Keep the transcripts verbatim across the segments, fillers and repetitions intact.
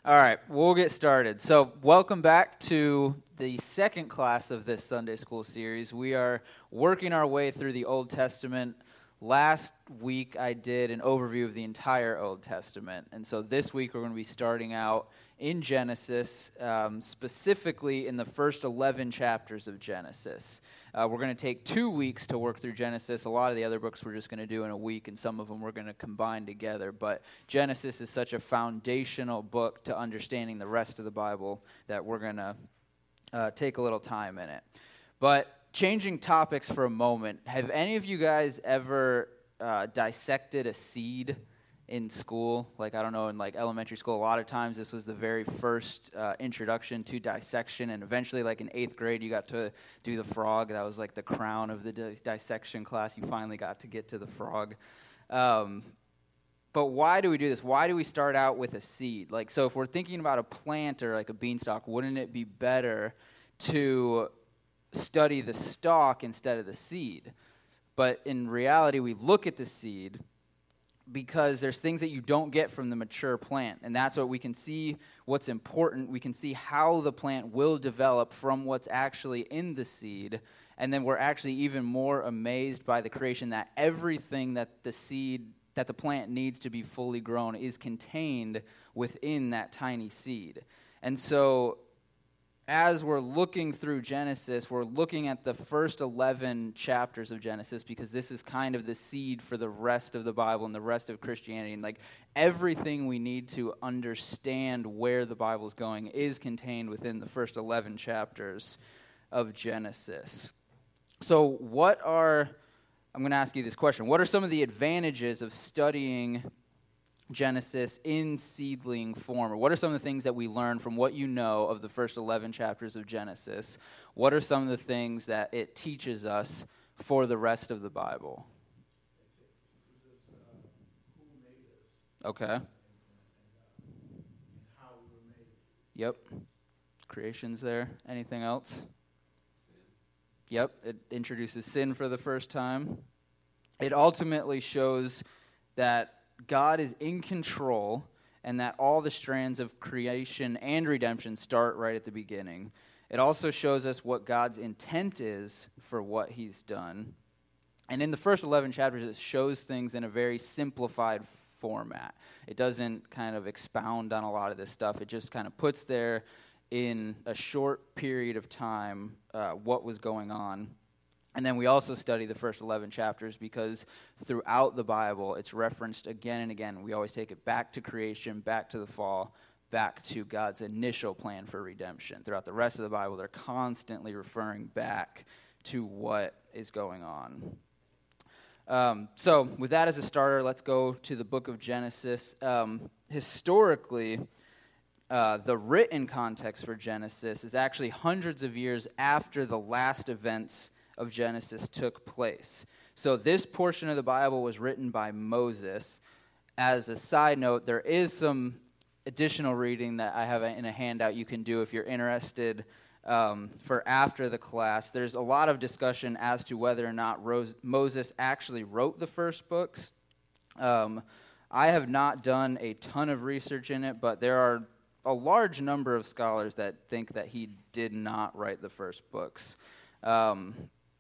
All right, we'll get started. So welcome back to the second class of this Sunday school series. We are working our way through the Old Testament. Last week I did an overview of the entire Old Testament, and so this week we're going to be starting out in Genesis, um, specifically in the first eleven chapters of Genesis. Uh, we're going to take two weeks to work through Genesis. A lot of the other books we're just going to do in a week, and some of them we're going to combine together. But Genesis is such a foundational book to understanding the rest of the Bible that we're going to uh, take a little time in it. But changing topics for a moment, have any of you guys ever uh, dissected a seed in school? Like, I don't know, in like elementary school, a lot of times this was the very first uh, introduction to dissection, and eventually, like in eighth grade, you got to do the frog. That was like the crown of the di- dissection class. You finally got to get to the frog. Um, but why do we do this? Why do we start out with a seed? Like, so if we're thinking about a plant or like a beanstalk, wouldn't it be better to study the stalk instead of the seed? But in reality, we look at the seed because there's things that you don't get from the mature plant, and that's what we can see what's important. We can see how the plant will develop from what's actually in the seed, and then we're actually even more amazed by the creation that everything that the seed, that the plant needs to be fully grown is contained within that tiny seed. And so as we're looking through Genesis, we're looking at the first eleven chapters of Genesis because this is kind of the seed for the rest of the Bible and the rest of Christianity. And like everything we need to understand where the Bible's going is contained within the first eleven chapters of Genesis. So what are, I'm going to ask you this question, what are some of the advantages of studying Genesis in seedling form? Or what are some of the things that we learn from what you know of the first eleven chapters of Genesis? What are some of the things that it teaches us for the rest of the Bible? Okay. Yep. Creation's there. Anything else? Yep. It introduces sin for the first time. It ultimately shows that God is in control, and that all the strands of creation and redemption start right at the beginning. It also shows us what God's intent is for what he's done. And in the first eleven chapters, it shows things in a very simplified format. It doesn't kind of expound on a lot of this stuff. It just kind of puts there in a short period of time uh, what was going on. And then we also study the first eleven chapters because throughout the Bible, it's referenced again and again. We always take it back to creation, back to the fall, back to God's initial plan for redemption. Throughout the rest of the Bible, they're constantly referring back to what is going on. Um, so with that as a starter, let's go to the book of Genesis. Um, historically, Uh, the written context for Genesis is actually hundreds of years after the last events of Genesis took place. So this portion of the Bible was written by Moses. As a side note, there is some additional reading that I have in a handout you can do if you're interested um, for after the class. There's a lot of discussion as to whether or not Rose, Moses actually wrote the first books. Um, I have not done a ton of research in it, but there are a large number of scholars that think that he did not write the first books. Um,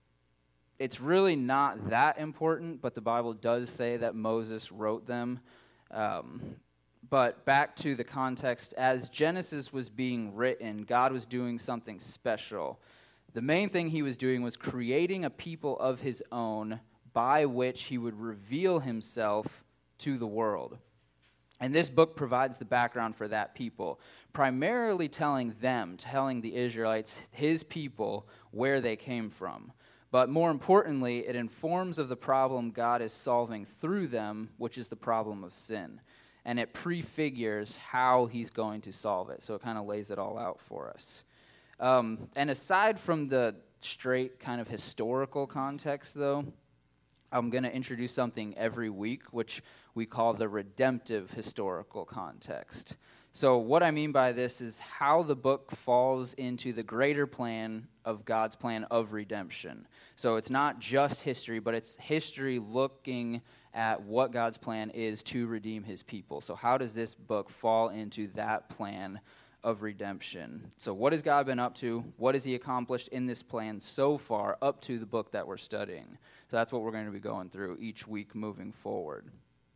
it's really not that important, but the Bible does say that Moses wrote them. Um, but back to the context, as Genesis was being written, God was doing something special. The main thing he was doing was creating a people of his own by which he would reveal himself to the world. And this book provides the background for that people, primarily telling them, telling the Israelites, his people, where they came from. But more importantly, it informs of the problem God is solving through them, which is the problem of sin. And it prefigures how he's going to solve it. So it kind of lays it all out for us. Um, and aside from the straight kind of historical context, though, I'm going to introduce something every week, which we call the redemptive historical context. So what I mean by this is how the book falls into the greater plan of God's plan of redemption. So it's not just history, but it's history looking at what God's plan is to redeem his people. So how does this book fall into that plan of redemption? So what has God been up to? What has he accomplished in this plan so far up to the book that we're studying? So that's what we're going to be going through each week moving forward.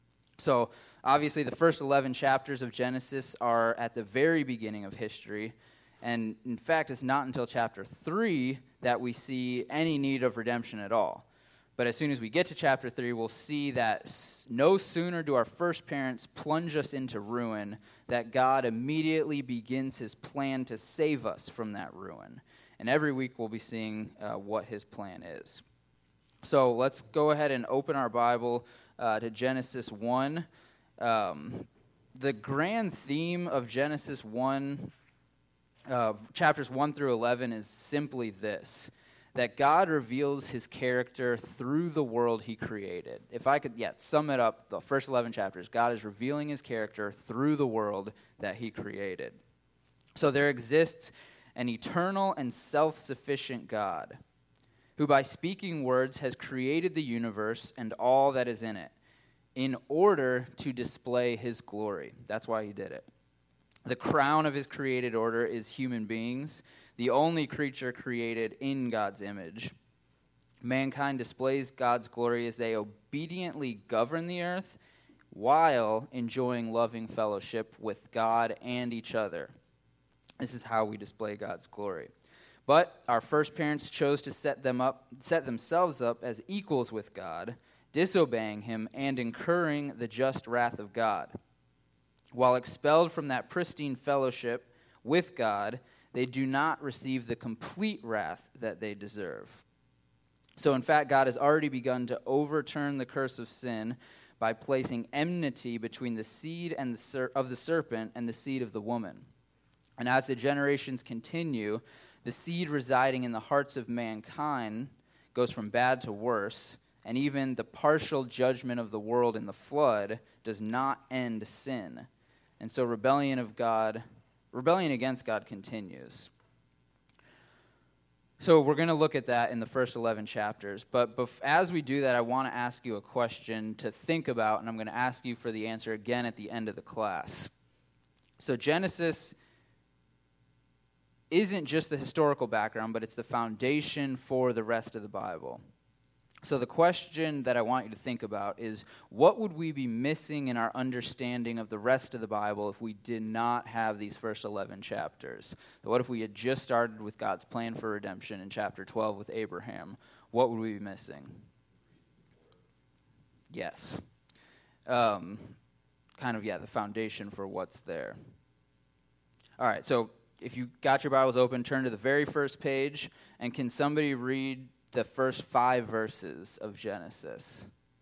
So obviously the first eleven chapters of Genesis are at the very beginning of history. And in fact, it's not until chapter three that we see any need of redemption at all. But as soon as we get to chapter three, we'll see that no sooner do our first parents plunge us into ruin, that God immediately begins his plan to save us from that ruin. And every week we'll be seeing uh, what his plan is. So let's go ahead and open our Bible uh, to Genesis one. Um, the grand theme of Genesis one, uh, chapters one through eleven, is simply this: that God reveals his character through the world he created. If I could, yeah, sum it up, the first eleven chapters, God is revealing his character through the world that he created. So there exists an eternal and self-sufficient God, who by speaking words has created the universe and all that is in it, in order to display his glory. That's why he did it. The crown of his created order is human beings, the only creature created in God's image. Mankind displays God's glory as they obediently govern the earth while enjoying loving fellowship with God and each other. This is how we display God's glory. But our first parents chose to set them up, set themselves up as equals with God, disobeying him and incurring the just wrath of God. While expelled from that pristine fellowship with God, they do not receive the complete wrath that they deserve. So in fact, God has already begun to overturn the curse of sin by placing enmity between the seed and the ser- of the serpent and the seed of the woman. And as the generations continue, the seed residing in the hearts of mankind goes from bad to worse, and even the partial judgment of the world in the flood does not end sin. And so rebellion of God, rebellion against God continues. So we're going to look at that in the first eleven chapters. But bef- as we do that, I want to ask you a question to think about, and I'm going to ask you for the answer again at the end of the class. So Genesis isn't just the historical background, but it's the foundation for the rest of the Bible. So the question that I want you to think about is, what would we be missing in our understanding of the rest of the Bible if we did not have these first eleven chapters? So what if we had just started with God's plan for redemption in chapter twelve with Abraham? What would we be missing? Yes. Um, kind of, yeah, the foundation for what's there. All right, so if you got your Bibles open, turn to the very first page, and can somebody read the first five verses of Genesis?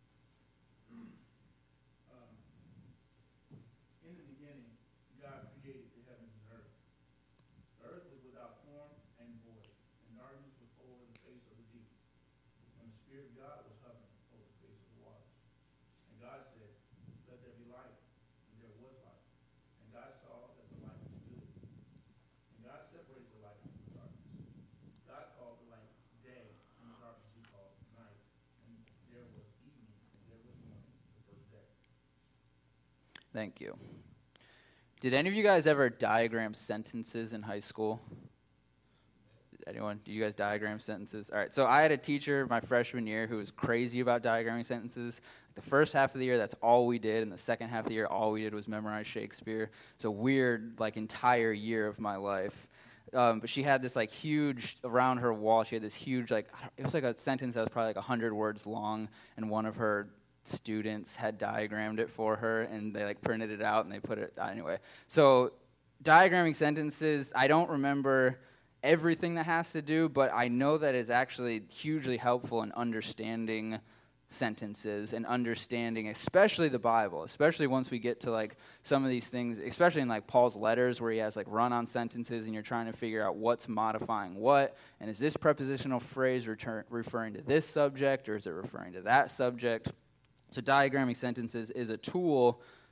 Um, in the beginning, God created the heavens and earth. The earth was without form and void, and darkness was over the face of the deep. And the Spirit of God was hovering over the face of the waters. And God said, "Let there be light," and there was light. And God saw that the light was good. And God separated the light from the darkness. God called the light day, and the darkness he called night. And there was evening, and there was morning, the first day. Thank you. Did any of you guys ever diagram sentences in high school? Anyone? Do you guys diagram sentences? All right, so I had a teacher my freshman year who was crazy about diagramming sentences. The first half of the year, that's all we did, and the second half of the year, all we did was memorize Shakespeare. It's a weird, like, entire year of my life. Um, but she had this, like, huge, around her wall, she had this huge, like, it was like a sentence that was probably like one hundred words long, and one of her students had diagrammed it for her, and they, like, printed it out, and they put it, anyway. So diagramming sentences, I don't remember everything that has to do, but I know that it's actually hugely helpful in understanding sentences and understanding, especially the Bible, especially once we get to like some of these things, especially in like Paul's letters where he has like run-on sentences and you're trying to figure out what's modifying what, and is this prepositional phrase return, referring to this subject or is it referring to that subject? So diagramming sentences is a tool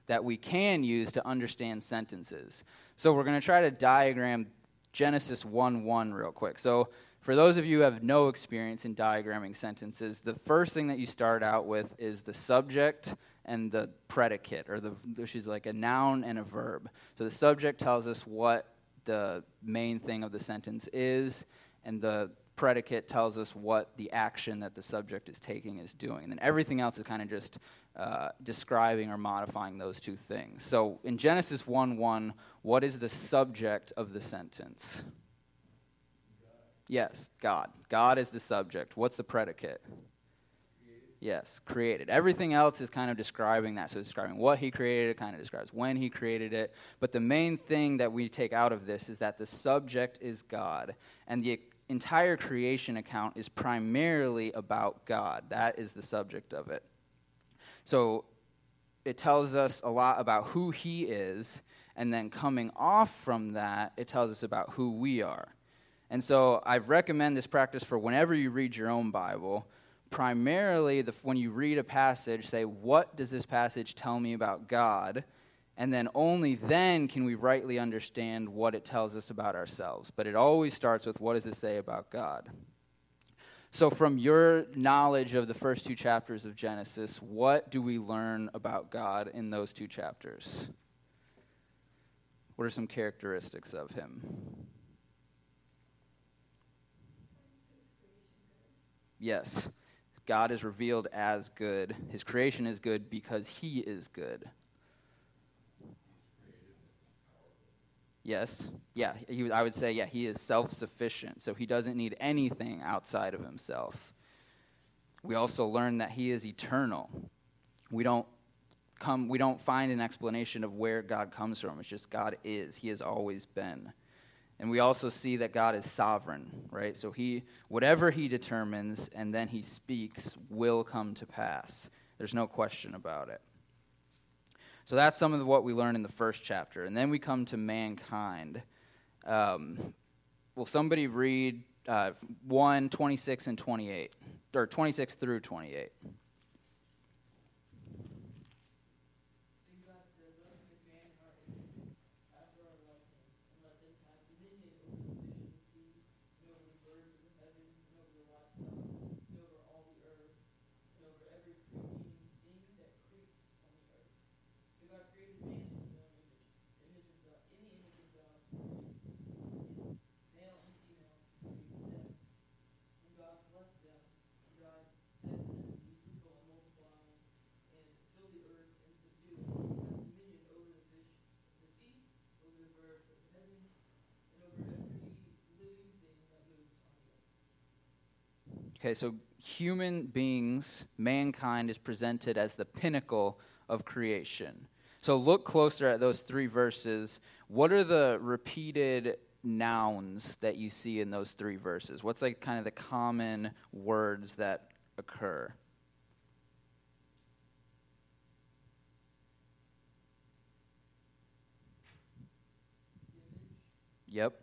that we can use to understand sentences. So we're going to try to diagram Genesis one one real quick. So for those of you who have no experience in diagramming sentences, the first thing that you start out with is the subject and the predicate, or the which is like a noun and a verb. So the subject tells us what the main thing of the sentence is, and the predicate tells us what the action that the subject is taking is doing. And then everything else is kind of just uh, describing or modifying those two things. So in Genesis one one, what is the subject of the sentence? God. Yes, God. God is the subject. What's the predicate? Created. Yes, created. Everything else is kind of describing that. So it's describing what he created. It kind of describes when he created it. But the main thing that we take out of this is that the subject is God, and the entire creation account is primarily about God. That is the subject of it. So it tells us a lot about who he is, and then coming off from that, it tells us about who we are. And so I recommend this practice for whenever you read your own Bible. Primarily, the, when you read a passage, say, what does this passage tell me about God? And then only then can we rightly understand what it tells us about ourselves. But it always starts with, what does it say about God? So from your knowledge of the first two chapters of Genesis, what do we learn about God in those two chapters? What are some characteristics of him? Yes, God is revealed as good. His creation is good because he is good. Yes. Yeah, he, I would say, yeah, he is self-sufficient, so he doesn't need anything outside of himself. We also learn that he is eternal. We don't come, we don't find an explanation of where God comes from. It's just God is. He has always been. And we also see that God is sovereign, right? So he, whatever he determines and then he speaks will come to pass. There's no question about it. So that's some of what we learn in the first chapter. And then we come to mankind. Um, will somebody read uh, one, twenty-six, and twenty-eight? Or twenty-six through twenty-eight. Okay, so human beings, mankind, is presented as the pinnacle of creation. So look closer at those three verses. What are the repeated nouns that you see in those three verses? What's like kind of the common words that occur? Yep.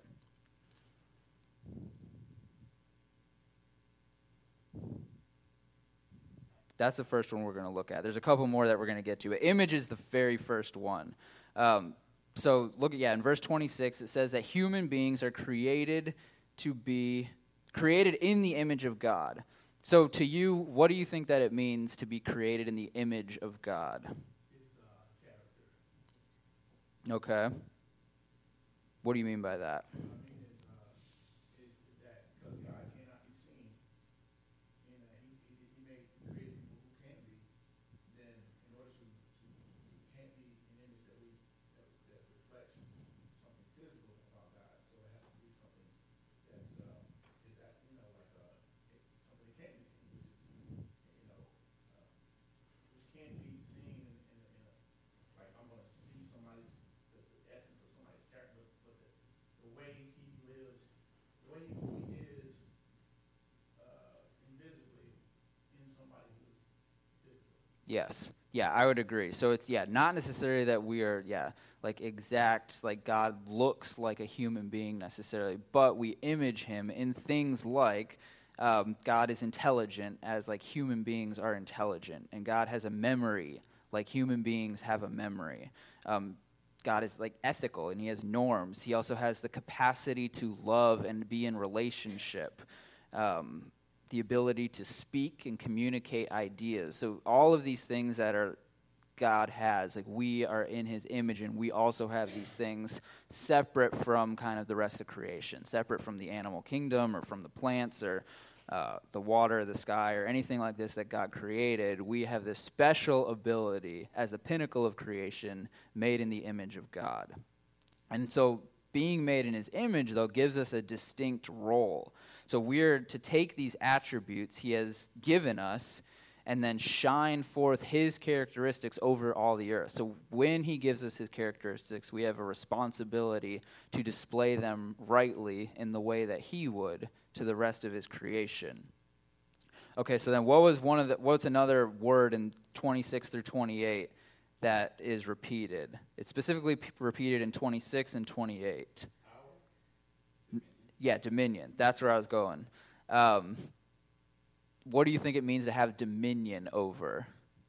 That's the first one we're going to look at. There's a couple more that we're going to get to. Image is the very first one. Um, so look at, yeah, in verse twenty-six, it says that human beings are created to be, created in the image of God. So to you, what do you think that it means to be created in the image of God? It's uh, character. Okay. What do you mean by that? I mean, it's, uh, is that because God cannot be seen, and uh, he, he, he may create people who can be, then in order to, to it can't be an image that we that, that reflects something physical about God. So it has to be something that uh, is that you know like uh, it, something that can't be seen, which is you know uh, which can't be seen in, in, a, in a like I'm going to see somebody's the, the essence of somebody's character, but the, the way he lives, the way he, he is uh, invisibly in somebody who is physical. Yes. Yeah, I would agree. So it's, yeah, not necessarily that we are, yeah, like exact, like God looks like a human being necessarily, but we image him in things like um, God is intelligent as like human beings are intelligent, and God has a memory like human beings have a memory. Um, God is like ethical, and he has norms. He also has the capacity to love and be in relationship, um, the ability to speak and communicate ideas. So all of these things that are God has, like we are in his image, and we also have these things separate from kind of the rest of creation, separate from the animal kingdom or from the plants or uh, the water, the sky, or anything like this that God created. We have this special ability as the pinnacle of creation, made in the image of God. And so being made in his image, though, gives us a distinct role. So we're to take these attributes he has given us and then shine forth his characteristics over all the earth. So when he gives us his characteristics, we have a responsibility to display them rightly in the way that he would to the rest of his creation. Okay, so then what was one of the, what's another word in twenty-six through twenty-eight that is repeated? It's specifically p- repeated in twenty-six and twenty-eight. Power. Yeah, dominion. That's where I was going. Um, What do you think it means to have dominion over?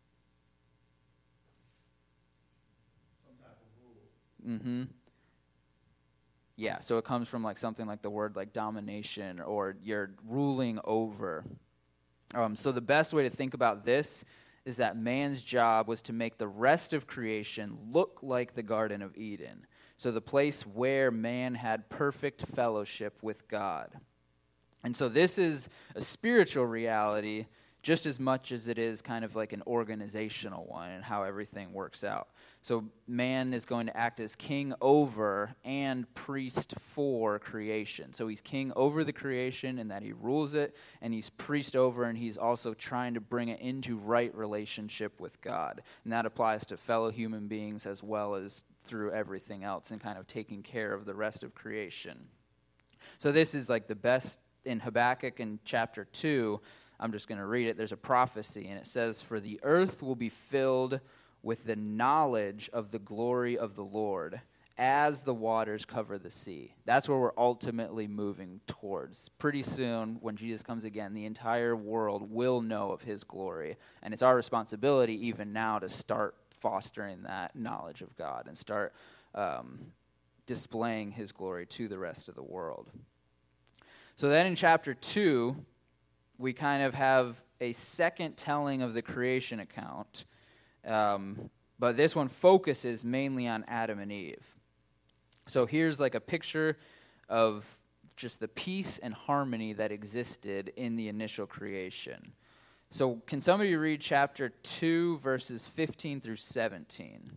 Some type of rule. Mm-hmm. Yeah, so it comes from like something like the word like domination, or you're ruling over. Um, so the best way to think about this is that man's job was to make the rest of creation look like the Garden of Eden. So the place where man had perfect fellowship with God. And so this is a spiritual reality just as much as it is kind of like an organizational one and how everything works out. So man is going to act as king over and priest for creation. So he's king over the creation in that he rules it, and he's priest over, and he's also trying to bring it into right relationship with God. And that applies to fellow human beings as well as through everything else and kind of taking care of the rest of creation. So this is like the best. In Habakkuk in chapter two, I'm just going to read it. There's a prophecy, and it says, "For the earth will be filled with the knowledge of the glory of the Lord, as the waters cover the sea." That's where we're ultimately moving towards. Pretty soon, when Jesus comes again, the entire world will know of his glory, and it's our responsibility even now to start fostering that knowledge of God and start um, displaying his glory to the rest of the world. So then in chapter two, we kind of have a second telling of the creation account, um, but this one focuses mainly on Adam and Eve. So here's like a picture of just the peace and harmony that existed in the initial creation. So can somebody read chapter two, verses fifteen through seventeen?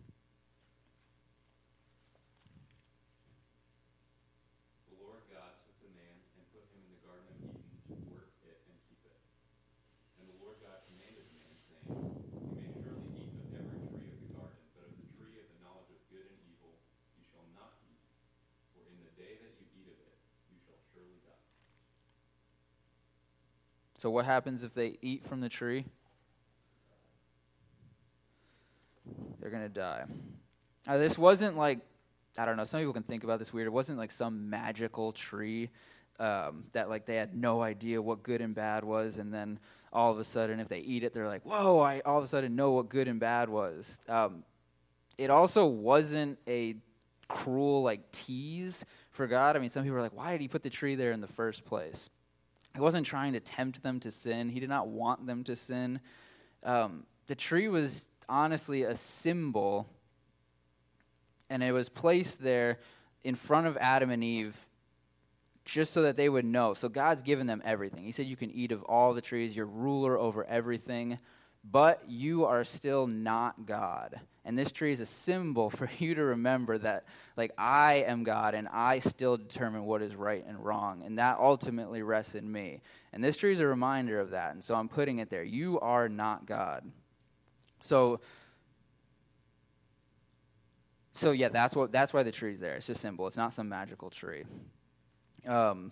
So what happens if they eat from the tree? They're going to die. Now, this wasn't like, I don't know, some people can think about this weird. It wasn't like some magical tree um, that like they had no idea what good and bad was, and then all of a sudden if they eat it, they're like, whoa, I all of a sudden know what good and bad was. Um, it also wasn't a cruel like tease for God. I mean, some people are like, why did he put the tree there in the first place? He wasn't trying to tempt them to sin. He did not want them to sin. Um, the tree was honestly a symbol, and it was placed there in front of Adam and Eve just so that they would know. So God's given them everything. He said you can eat of all the trees. You're ruler over everything, but you are still not God. And this tree is a symbol for you to remember that, like, I am God, and I still determine what is right and wrong, and that ultimately rests in me. And this tree is a reminder of that, and so I'm putting it there. You are not God. So, so yeah, that's what that's why the tree's there. It's a symbol. It's not some magical tree. Um.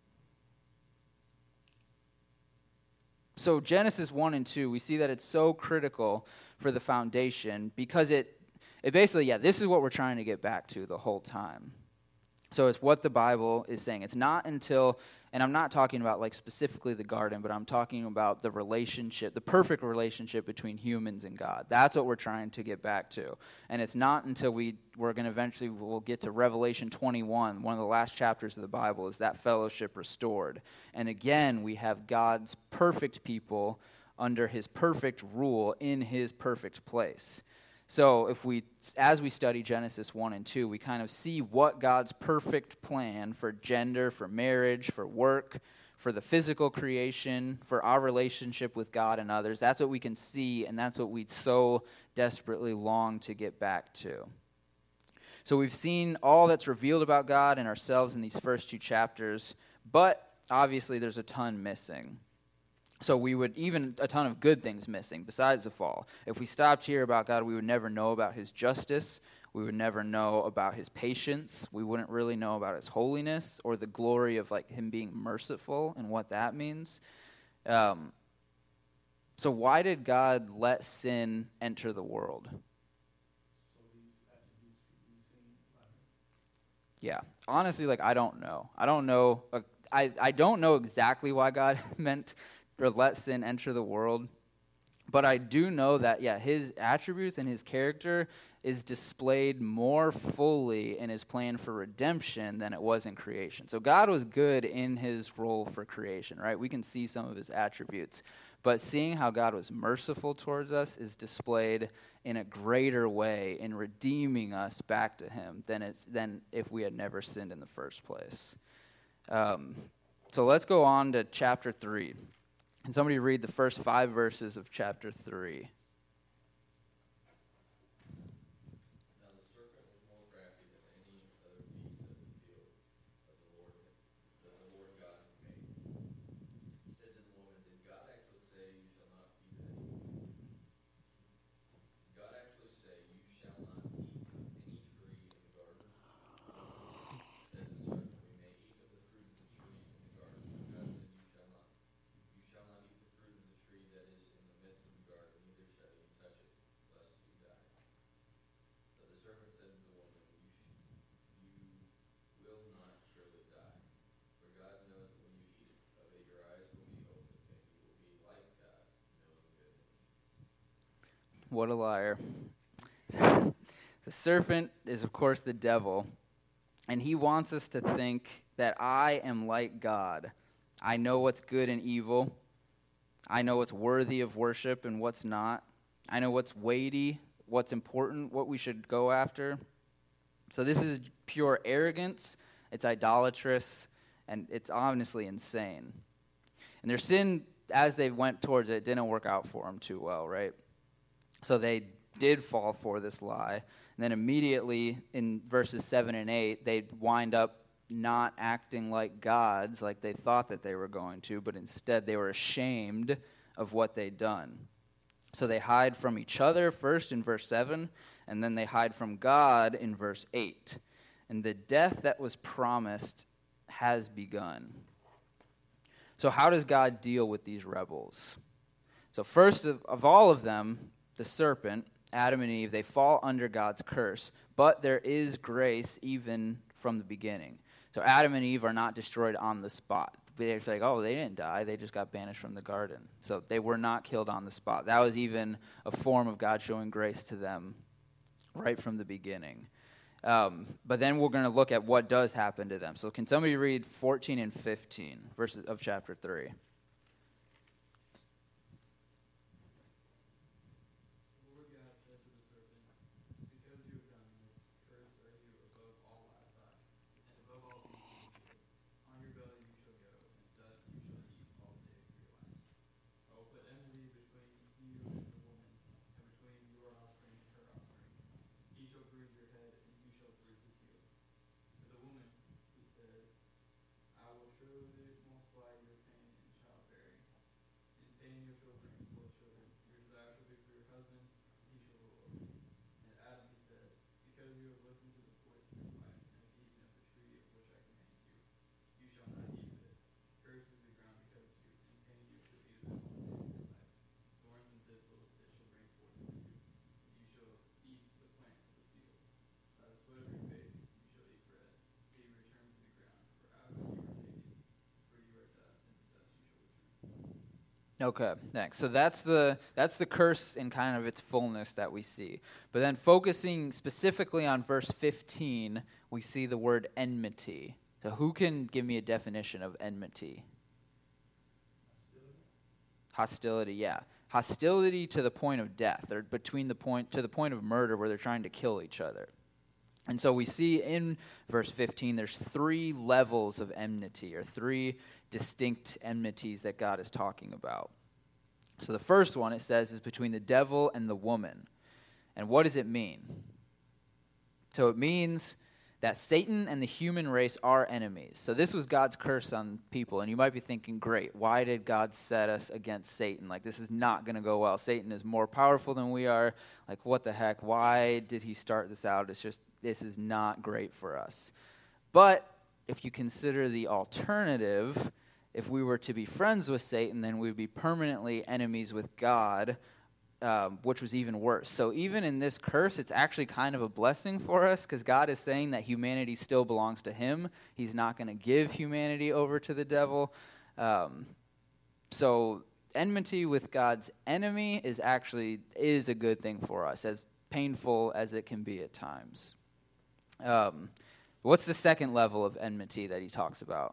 So Genesis one and two, we see that it's so critical for the foundation because it, it basically, yeah, this is what we're trying to get back to the whole time. So it's what the Bible is saying. It's not until, and I'm not talking about like specifically the garden, but I'm talking about the relationship, the perfect relationship between humans and God. That's what we're trying to get back to. And it's not until we, we're going to eventually, we'll get to Revelation twenty-one, one of the last chapters of the Bible, is that fellowship restored. And again, we have God's perfect people under his perfect rule in his perfect place. So if we, as we study Genesis one and two, we kind of see what God's perfect plan for gender, for marriage, for work, for the physical creation, for our relationship with God and others, that's what we can see, and that's what we so desperately long to get back to. So we've seen all that's revealed about God and ourselves in these first two chapters, but obviously there's a ton missing. So we would, even a ton of good things missing besides the fall. If we stopped here about God, we would never know about his justice. We would never know about his patience. We wouldn't really know about his holiness or the glory of like him being merciful and what that means. Um, so why did God let sin enter the world? Yeah, honestly, like I don't know. I don't know. Uh, I, I don't know exactly why God meant or let sin enter the world. But I do know that, yeah, his attributes and his character is displayed more fully in his plan for redemption than it was in creation. So God was good in his role for creation, right? We can see some of his attributes. But seeing how God was merciful towards us is displayed in a greater way in redeeming us back to him than, it's, than if we had never sinned in the first place. Um, so let's go on to chapter three. Can somebody read the first five verses of chapter three? Now the serpent was more crafty than any other beast of the field of the Lord that the Lord God had made. He said to the woman, "Did God actually say you shall not eat of any? Did God actually say you shall not eat of any tree in the garden?" The woman said to the serpent, "We may eat of the fruit of the trees in the garden, but God said you shall not. You shall not eat the fruit of the tree that is in the midst of the garden, neither shall you touch it, lest you die." But the serpent said to the woman, "You, sh- you will not surely die, for God knows that when you eat of it, your eyes will be opened, and you will be like God, knowing good and evil." What a liar. The serpent is, of course, the devil, and he wants us to think that I am like God. I know what's good and evil. I know what's worthy of worship and what's not. I know what's weighty, what's important, what we should go after. So this is pure arrogance. It's idolatrous, and it's honestly insane. And their sin, as they went towards it, didn't work out for them too well, right? So they did fall for this lie. And then immediately in verses seven and eight, they wind up not acting like gods like they thought that they were going to, but instead they were ashamed of what they'd done. So they hide from each other first in verse seven, and then they hide from God in verse eight. And the death that was promised has begun. So how does God deal with these rebels? So first of, of all of them, the serpent, Adam and Eve, they fall under God's curse, but there is grace even from the beginning. So Adam and Eve are not destroyed on the spot. They're like, oh, they didn't die. They just got banished from the garden. So they were not killed on the spot. That was even a form of God showing grace to them right from the beginning. Um, but then we're going to look at what does happen to them. So can somebody read fourteen and fifteen verses of chapter three? Okay, thanks. So that's the that's the curse in kind of its fullness that we see. But then focusing specifically on verse fifteen, we see the word enmity. So who can give me a definition of enmity? Hostility, yeah. Hostility to the point of death, or between the point to the point of murder where they're trying to kill each other. And so we see in verse fifteen, there's three levels of enmity, or three distinct enmities that God is talking about. So the first one, it says, is between the devil and the woman. And what does it mean? So it means that Satan and the human race are enemies. So this was God's curse on people. And you might be thinking, great, why did God set us against Satan? Like, this is not going to go well. Satan is more powerful than we are. Like, what the heck? Why did he start this out? It's just, this is not great for us. But if you consider the alternative, if we were to be friends with Satan, then we would be permanently enemies with God, um, which was even worse. So even in this curse, it's actually kind of a blessing for us, because God is saying that humanity still belongs to him. He's not going to give humanity over to the devil. Um, so enmity with God's enemy is actually is a good thing for us, as painful as it can be at times. Um, what's the second level of enmity that he talks about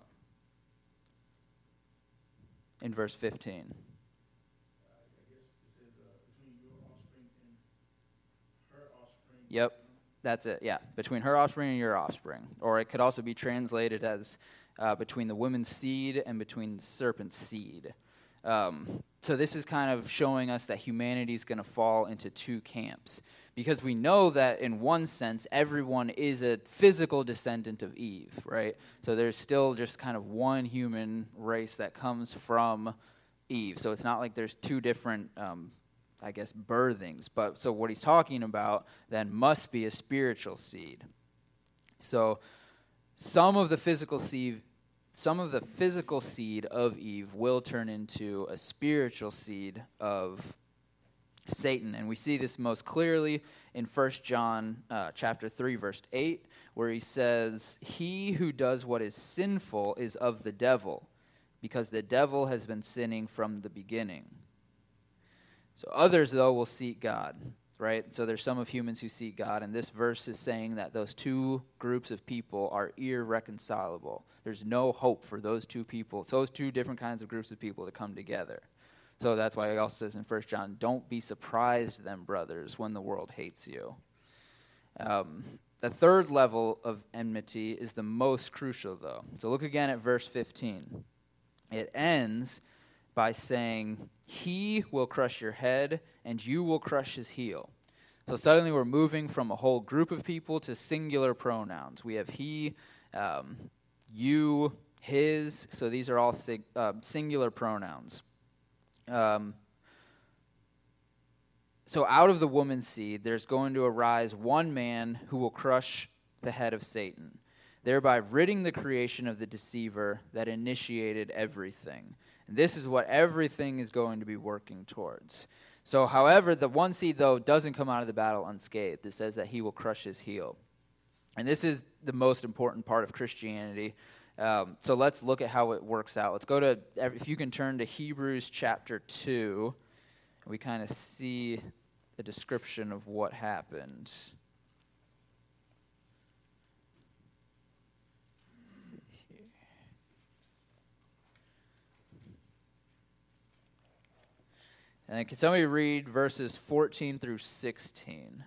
in verse fifteen? Uh, I guess it says uh, between your offspring and her offspring. Yep, that's it, yeah. Between her offspring and your offspring. Or it could also be translated as uh, between the woman's seed and between the serpent's seed. Um, so this is kind of showing us that humanity is going to fall into two camps. Because we know that in one sense, everyone is a physical descendant of Eve, right? So there's still just kind of one human race that comes from Eve. So it's not like there's two different, um, I guess, birthings. But so what he's talking about then must be a spiritual seed. So some of the physical seed, some of the physical seed of Eve will turn into a spiritual seed of Satan. And we see this most clearly in First John uh, chapter three, verse eight, where he says, "He who does what is sinful is of the devil, because the devil has been sinning from the beginning." So others, though, will seek God, right? So there's some of humans who seek God, and this verse is saying that those two groups of people are irreconcilable. There's no hope for those two people, those two different kinds of groups of people to come together. So that's why it also says in First John, don't be surprised then, brothers, when the world hates you. Um, the third level of enmity is the most crucial, though. So look again at verse fifteen. It ends by saying, "He will crush your head, and you will crush his heel." So suddenly we're moving from a whole group of people to singular pronouns. We have he, um, you, his. So these are all sig- uh, singular pronouns. Um, so out of the woman's seed, there's going to arise one man who will crush the head of Satan, thereby ridding the creation of the deceiver that initiated everything. And this is what everything is going to be working towards. So, however, the one seed, though, doesn't come out of the battle unscathed. It says that he will crush his heel. And this is the most important part of Christianity. Um, so let's look at how it works out. Let's go to, if you can turn to Hebrews chapter two, we kind of see the description of what happened. And can somebody read verses fourteen through sixteen?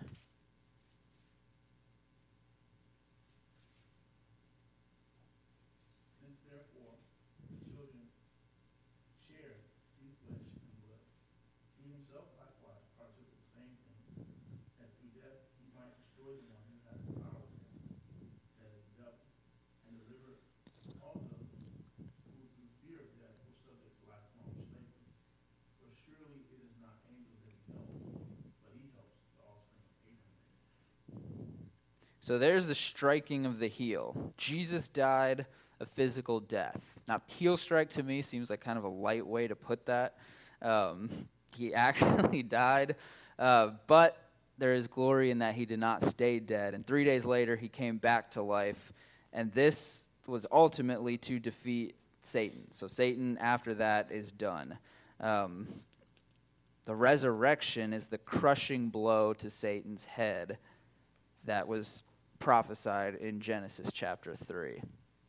So there's the striking of the heel. Jesus died a physical death. Now, heel strike to me seems like kind of a light way to put that. Um, he actually died, uh, but there is glory in that he did not stay dead. And three days later, he came back to life. And this was ultimately to defeat Satan. So Satan, after that, is done. Um, the resurrection is the crushing blow to Satan's head that was prophesied in Genesis chapter three.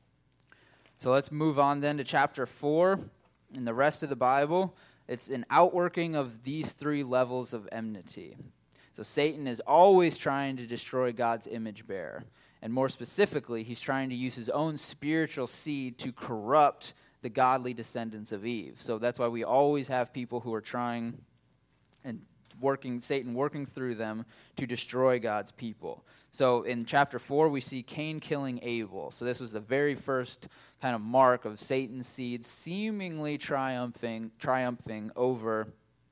So let's move on then to chapter four. In the rest of the Bible, it's an outworking of these three levels of enmity. So Satan is always trying to destroy God's image bearer. And more specifically, he's trying to use his own spiritual seed to corrupt the godly descendants of Eve. So that's why we always have people who are trying and working, Satan working through them to destroy God's people. So in chapter four, we see Cain killing Abel. So this was the very first kind of mark of Satan's seed seemingly triumphing, triumphing over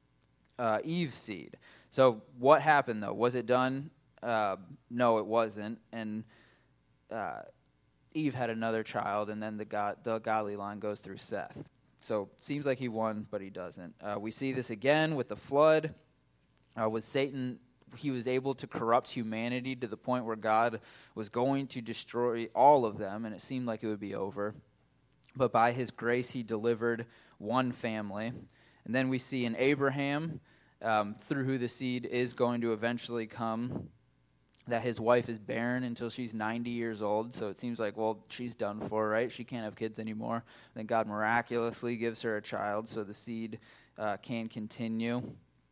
uh, Eve's seed. So what happened, though? Was it done? Uh, no, it wasn't. And uh, Eve had another child, and then the God, the godly line goes through Seth. So it seems like he won, but he doesn't. Uh, we see this again with the flood. Uh, with Satan, he was able to corrupt humanity to the point where God was going to destroy all of them, and it seemed like it would be over. But by his grace, he delivered one family. And then we see in Abraham, um, through who the seed is going to eventually come, that his wife is barren until she's ninety years old. So it seems like, well, she's done for, right? She can't have kids anymore. Then God miraculously gives her a child, so the seed uh, can continue.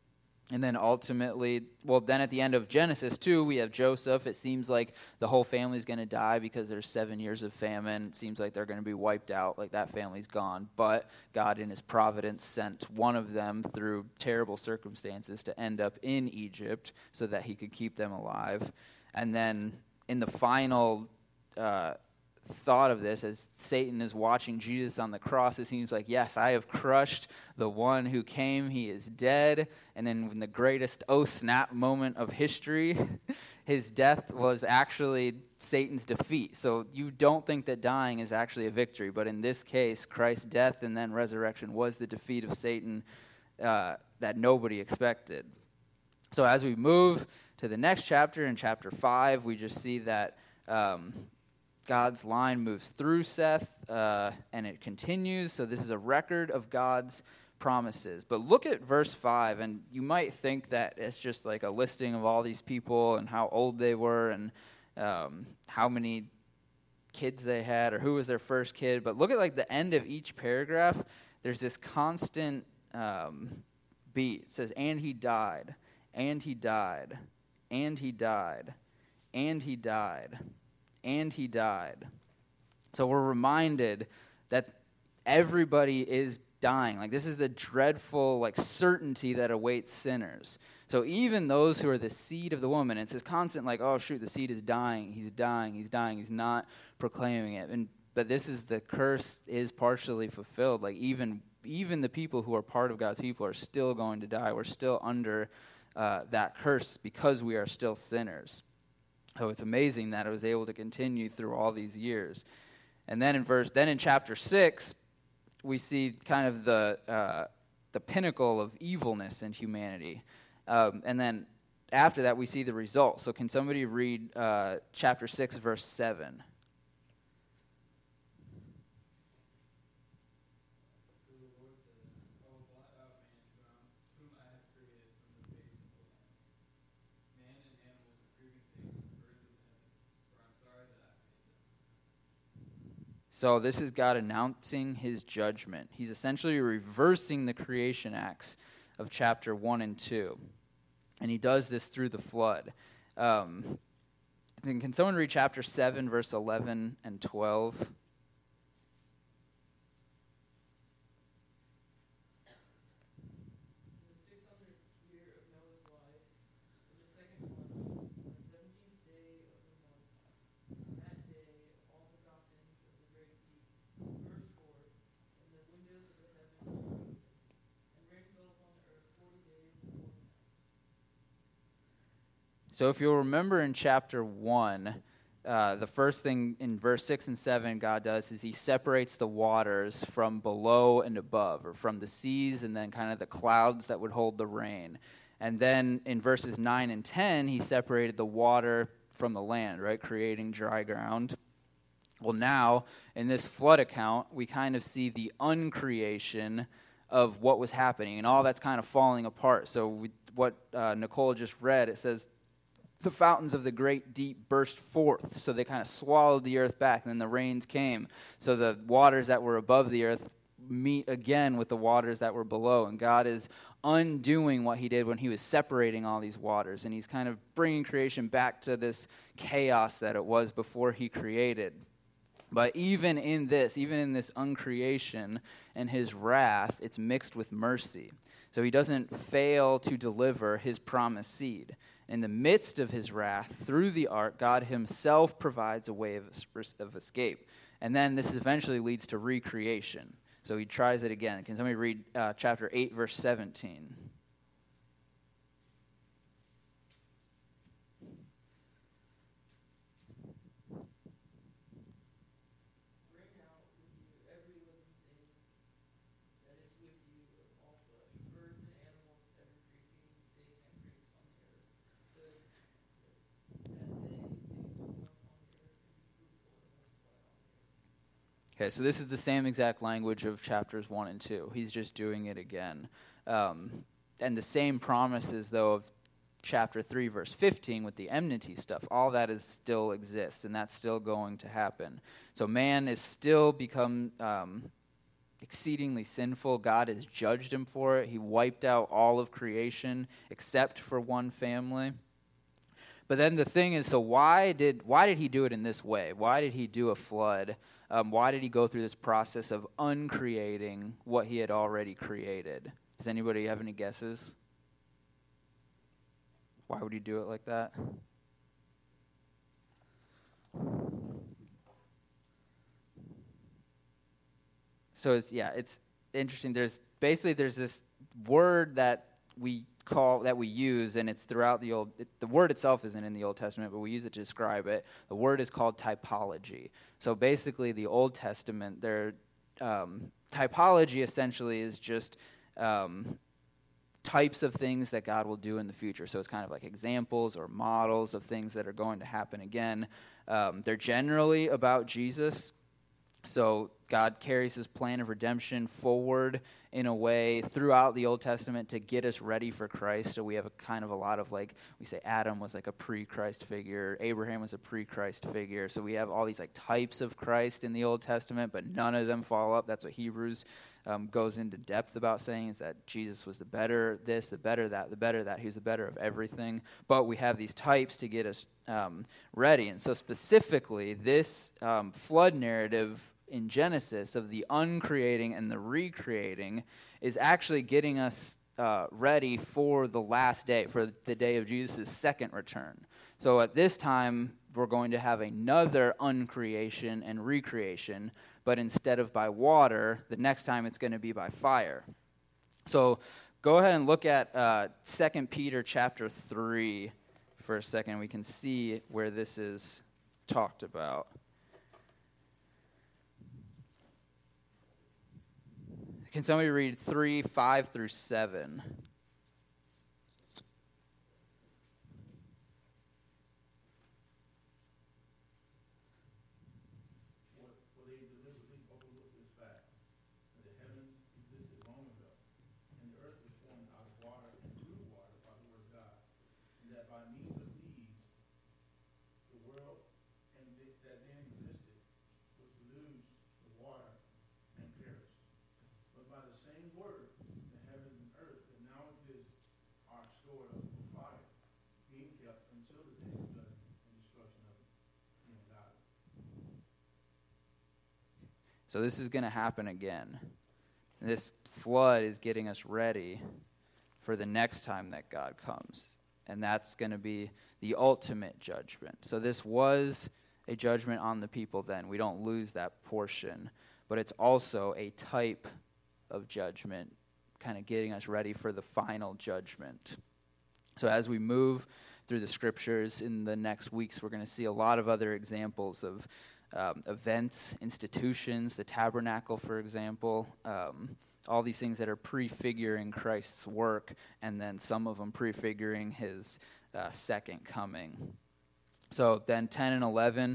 And then ultimately, well, then at the end of Genesis two, we have Joseph. It seems like the whole family's going to die because there's seven years of famine. It seems like they're going to be wiped out, like that family's gone. But God in his providence sent one of them through terrible circumstances to end up in Egypt so that he could keep them alive. And then in the final uh, thought of this, as Satan is watching Jesus on the cross, it seems like, yes, I have crushed the one who came. He is dead. And then in the greatest oh snap moment of history, his death was actually Satan's defeat. So you don't think that dying is actually a victory, but in this case, Christ's death and then resurrection was the defeat of Satan uh, that nobody expected. So as we move to the next chapter, in chapter five, we just see that um, God's line moves through Seth, uh, and it continues. So this is a record of God's promises. But look at verse five, and you might think that it's just like a listing of all these people and how old they were and um, how many kids they had or who was their first kid. But look at like the end of each paragraph. There's this constant um, beat. It says, and he died, and he died, and he died, and he died. And he died. So we're reminded that everybody is dying. Like, this is the dreadful, like, certainty that awaits sinners. So even those who are the seed of the woman, it's this constant, like, oh, shoot, the seed is dying. He's dying. He's dying. He's not proclaiming it. And but this is the curse is partially fulfilled. Like, even even the people who are part of God's people are still going to die. We're still under uh, that curse because we are still sinners. So it's amazing that it was able to continue through all these years. And then in verse, then in chapter six, we see kind of the uh, the pinnacle of evilness in humanity. Um, and then after that, we see the result. So can somebody read uh, chapter six, verse seven? So this is God announcing his judgment. He's essentially reversing the creation acts of chapter one and two. And he does this through the flood. Um, then can someone read chapter seven, verse eleven and twelve? So if you'll remember in chapter one, uh, the first thing in verse six and seven God does is he separates the waters from below and above, or from the seas and then kind of the clouds that would hold the rain. And then in verses nine and ten, he separated the water from the land, right, creating dry ground. Well, now, in this flood account, we kind of see the uncreation of what was happening, and all that's kind of falling apart. So we, what uh, Nicole just read, it says, the fountains of the great deep burst forth. So they kind of swallowed the earth back, and then the rains came. So the waters that were above the earth meet again with the waters that were below. And God is undoing what he did when he was separating all these waters. And he's kind of bringing creation back to this chaos that it was before he created. But even in this, even in this uncreation and his wrath, it's mixed with mercy. So he doesn't fail to deliver his promised seed. In the midst of his wrath, through the ark, God himself provides a way of, of escape. And then this eventually leads to recreation. So he tries it again. Can somebody read uh, chapter eight, verse seventeen? Okay, so this is the same exact language of chapters one and two. He's just doing it again. Um, and the same promises, though, of chapter three, verse fifteen with the enmity stuff, all that is still exists, and that's still going to happen. So man is still become um, exceedingly sinful. God has judged him for it. He wiped out all of creation except for one family. But then the thing is, so why did why did he do it in this way? Why did he do a flood? Um, why did he go through this process of uncreating what he had already created? Does anybody have any guesses? Why would he do it like that? So it's yeah, it's interesting. There's basically there's this word that we call that we use, and it's throughout the old. It, the word itself isn't in the Old Testament, but we use it to describe it. The word is called typology. So basically, the Old Testament, their um, typology essentially is just um, types of things that God will do in the future. So it's kind of like examples or models of things that are going to happen again. Um, they're generally about Jesus. So God carries his plan of redemption forward in a way throughout the Old Testament to get us ready for Christ. So we have a kind of a lot of like, we say Adam was like a pre-Christ figure, Abraham was a pre-Christ figure. So we have all these like types of Christ in the Old Testament, but none of them follow up. That's what Hebrews um, goes into depth about saying, is that Jesus was the better this, the better that, the better that. He was the better of everything. But we have these types to get us um, ready. And so specifically, this um, flood narrative in Genesis of the uncreating and the recreating is actually getting us uh, ready for the last day, for the day of Jesus' second return. So at this time, we're going to have another uncreation and recreation, but instead of by water, the next time it's going to be by fire. So go ahead and look at uh, Second Peter chapter three for a second. We can see where this is talked about. Can somebody read three, five through seven? For they deliberately overlooked this fact, that the heavens existed long ago, and the earth was formed out of water and through water by the word of God, and that by means of these, the world and th- that then existed was to lose the water and perish. But by the same word, the heavens and earth that now exist are stored up for fire, being kept until the day of judgment and destruction of the ungodly. So this is going to happen again. This flood is getting us ready for the next time that God comes. And that's going to be the ultimate judgment. So this was a judgment on the people then. We don't lose that portion. But it's also a type of judgment, kind of getting us ready for the final judgment. So as we move through the scriptures in the next weeks, we're going to see a lot of other examples of um, events, institutions, the tabernacle, for example, um, all these things that are prefiguring Christ's work, and then some of them prefiguring his uh, second coming. So then ten and eleven,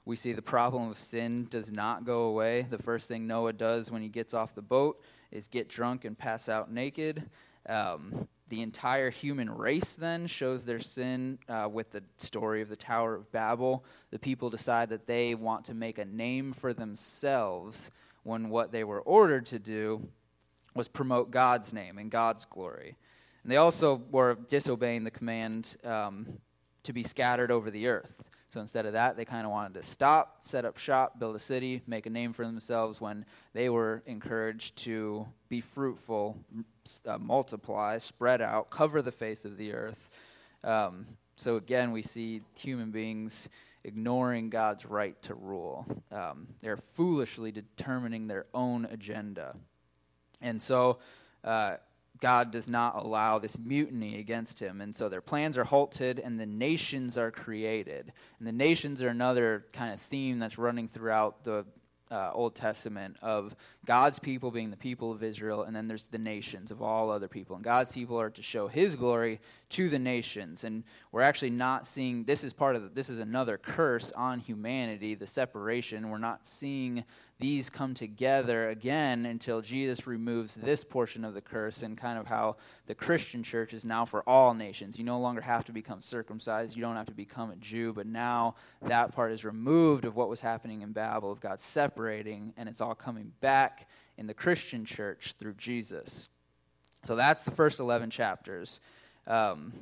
We see the problem of sin does not go away. The first thing Noah does when he gets off the boat is get drunk and pass out naked. Um, the entire human race then shows their sin uh, with the story of the Tower of Babel. The people decide that they want to make a name for themselves when what they were ordered to do was promote God's name and God's glory. And they also were disobeying the command um, to be scattered over the earth. So instead of that, they kind of wanted to stop, set up shop, build a city, make a name for themselves when they were encouraged to be fruitful, uh, multiply, spread out, cover the face of the earth. Um, so again, we see human beings ignoring God's right to rule. Um, they're foolishly determining their own agenda. And so uh, God does not allow this mutiny against him. And so their plans are halted and the nations are created. And the nations are another kind of theme that's running throughout the uh, Old Testament of God's people being the people of Israel, and then there's the nations of all other people. And God's people are to show his glory to the nations. And we're actually not seeing, this is part of, the, this is another curse on humanity, the separation. We're not seeing these come together again until Jesus removes this portion of the curse, and kind of how the Christian church is now for all nations. You no longer have to become circumcised. You don't have to become a Jew. But now that part is removed of what was happening in Babel, of God separating, and it's all coming back in the Christian church through Jesus. So that's the first eleven chapters. Um,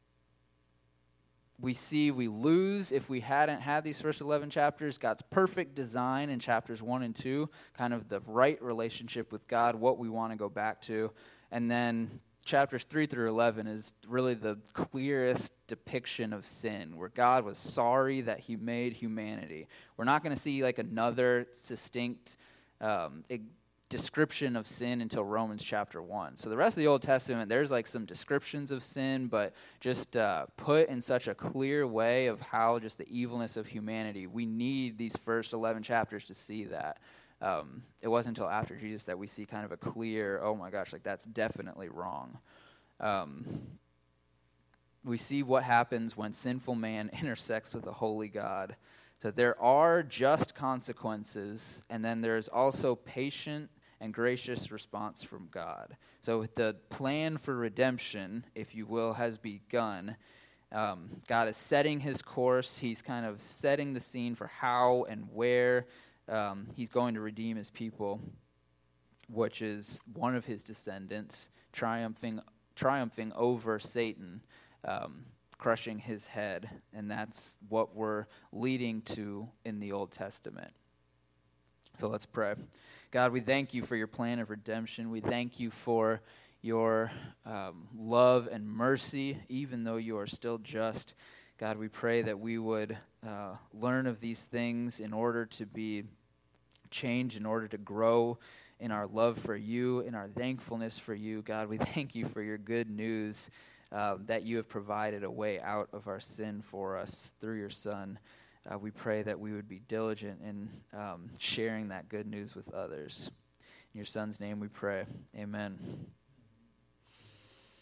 we see we lose if we hadn't had these first eleven chapters. God's perfect design in chapters one and two, kind of the right relationship with God, what we want to go back to. And then chapters three through eleven is really the clearest depiction of sin, where God was sorry that he made humanity. We're not going to see like another distinct um, description of sin until Romans chapter one. So the rest of the Old Testament, there's like some descriptions of sin, but just uh, put in such a clear way of how just the evilness of humanity. We need these first eleven chapters to see that. Um, it wasn't until after Jesus that we see kind of a clear, oh my gosh, like that's definitely wrong. Um, we see what happens when sinful man intersects with a holy God. So there are just consequences, and then there's also patient and gracious response from God. So the plan for redemption, if you will, has begun. Um, God is setting his course. He's kind of setting the scene for how and where um, he's going to redeem his people, which is one of his descendants, triumphing, triumphing over Satan, um, crushing his head. And that's what we're leading to in the Old Testament. So let's pray. God, we thank you for your plan of redemption. We thank you for your um, love and mercy, even though you are still just. God, we pray that we would uh, learn of these things in order to be changed, in order to grow in our love for you, in our thankfulness for you. God, we thank you for your good news uh, that you have provided a way out of our sin for us through your Son. Uh, we pray that we would be diligent in um, sharing that good news with others. In your Son's name we pray. Amen.